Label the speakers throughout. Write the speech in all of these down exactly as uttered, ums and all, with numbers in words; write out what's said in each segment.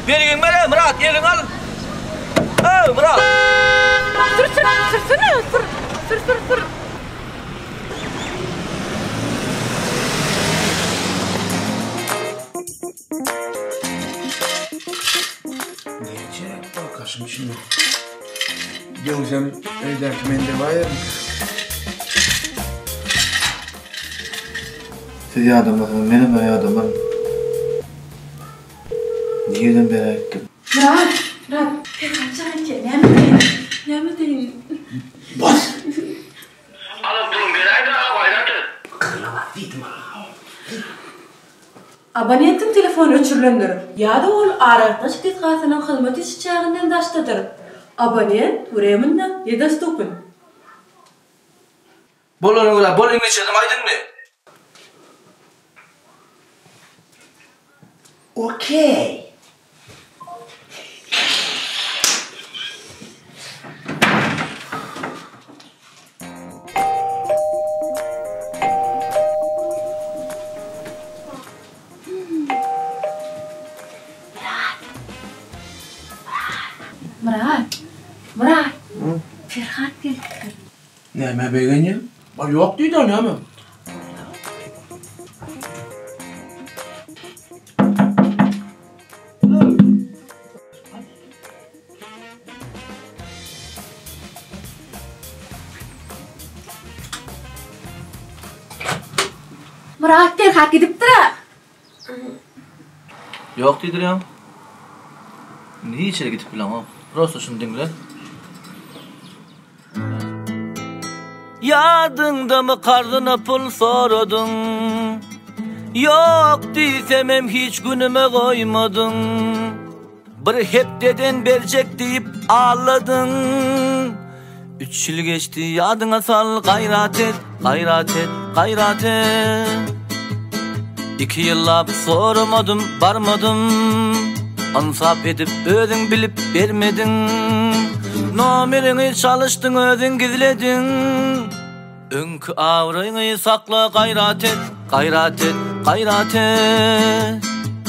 Speaker 1: Bergin bere Murat elin al. Ha Murat.
Speaker 2: Sür sür sür sür sür sür sür.
Speaker 3: Nece bakasım şimdi. Gelsem öydeki mende var ya. Siz adamlasınız, benim de adamım. Nereden beri ayıttım?
Speaker 2: Murat, Murat. Kaçan ki, ne mi deyin? Ne mi deyin?
Speaker 3: Bas!
Speaker 4: Alıp durun beraydı ha, bayratı.
Speaker 3: Kırlama, dedim ha.
Speaker 2: Abonetim telefonu öçürlündür. Ya da ol Araktaş Tetkasının hizmet işi çağından daştadır. Abonet uremindan yedastupun.
Speaker 1: Bolunu ula, bolunu içedim aydın mı?
Speaker 3: Okey.
Speaker 2: Murat, Murat. Ferhat geldi.
Speaker 3: Neme beğeneyim? Bak yok dedi o neme.
Speaker 2: Murat Ferhat gidipdir ha.
Speaker 1: Yok dedirəm. Niye içeri gidip bilen o? Prosto şunu dinle. Yadında mı kardına pul soradın? Yok diysem hem hiç günüme koymadın. Bir hep deden verecek deyip ağladın. Üç yıl geçti yadına sal, gayret et, gayret et, gayret et. İki yıllap sormadım, varmadım. Ansap edip özün bilip vermedin. Nomerini çalıştın özün gizledin. Önkü avrayını sakla, gayret et, gayret et, gayret et.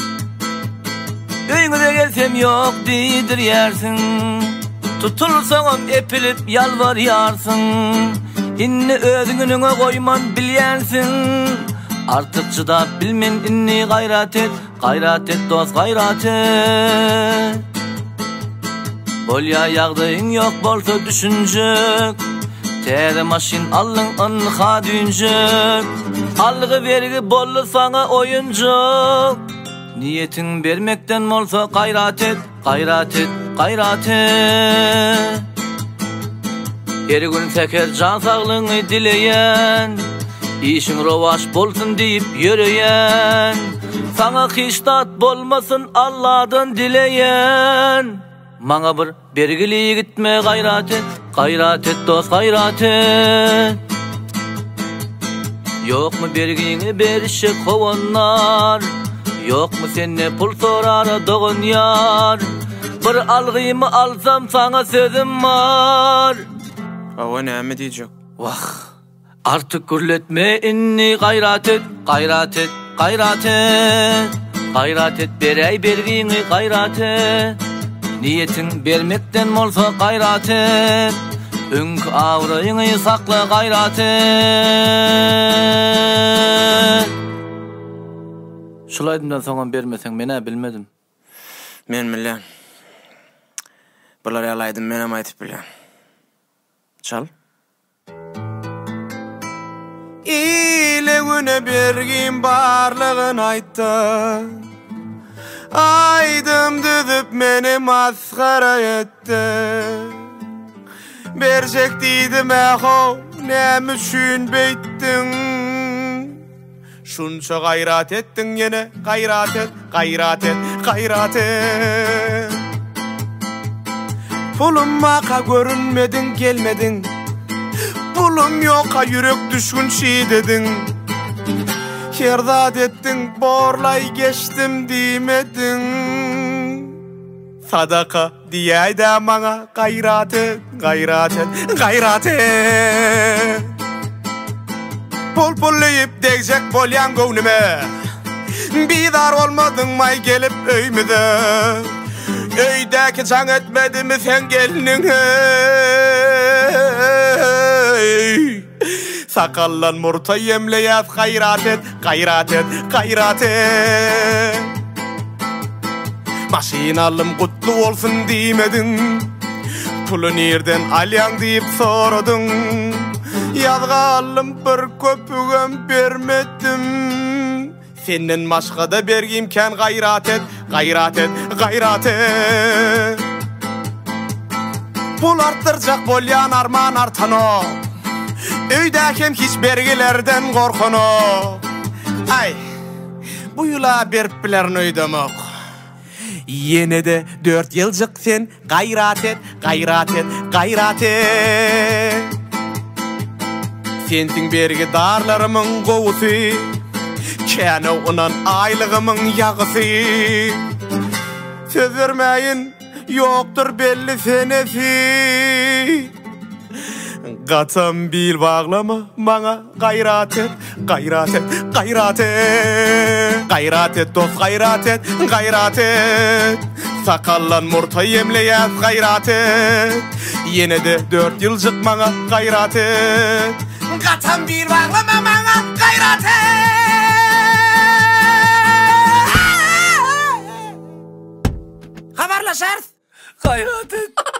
Speaker 1: Öyüne gelsem yok değildir yersin. Tutulsan epilip yalvar yarsın. İnni özün önüne koyman bilyensin. Artık çıda bilmen inni gayret et, gayret et dost gayret et. Bolya yağdığın yok bolsa düşüncük. Tere maşin allın anha düncük. Algı vergi bollu sana oyuncuk. Niyetin vermekten olsa gayret et, gayret et, gayret et. Her gün teker can sağlığını dileyen, İşin rovaş bolsun deyip yürüyen, sana hiştat bolmasın Allah'dan dileyen. Mana bir bergili gitme gayret et, gayret et dost gayret et. Yok mu bergini berişik kovanlar? Yok mu senne pul sorar doğun yar? Bir algıyımı alsam sana sözüm var.
Speaker 3: Hava ne mi diyecek?
Speaker 1: Vah! Artık gürletme inni gayret et, gayret et, gayret et. Gayret et berey bergini gayret et. Niyetin vermekten olsa gayret et. Önkü avrayını sakla gayret et. Şulaydımdan sonra vermesen mene bilmedim.
Speaker 3: Men bilen. Bular yalaydım menem aytıp bilen. Çal. İle güne bergin barlığın aytta. Aydım düzüp meni maskara etti. Bercek deydim eho nem üçün beyttin. Şunça gayret ettin yine gayret et, gayret et, gayret et. Pulum maka görünmedin gelmedin. Pulum yoka yürek düşkün şey dedin. Kerdat ettin borlay geçtim demedin. Sadaka diyey de bana gayret et, gayret et, gayret et. Pul pulleyip degecek bolyan gönlüme. Bidar olmadın may gelip öymüde. Öydäki can etmedi mi sen gelinin hey. Sakallan murta yemleyat gayrat et, gayrat et, gayrat et. Maşinalım kutlu olsun diýmedin. Pulu nerden alyan deyip soradın. Yazgalım bir köpügem bermedim. Senden başga da bergimken gayrat et, gayrat et, gayrat et. Pul arttıracak bolyan arman artano. Öydäkem hiç bergilerden korkunu. Ay, bu yula berplerin öydemok. Yine de dört yılcık sen gayrat et, gayrat et, gayrat et. Sensin bergi darlarımın govusu, kene unan aylığımın yağısı. Söz vermeyin, yoktur belli senesi. Gatam bil bağlama, bana gayrat et, gayrat et, gayrat et. Gayrat et dost, gayrat et, gayrat et. Sakallan murta yemleyat, gayrat et. Yine de dört yılcık bana gayrat et. Gatam bil bağlama, bana gayrat et. Haberleşer.
Speaker 1: Gayret et.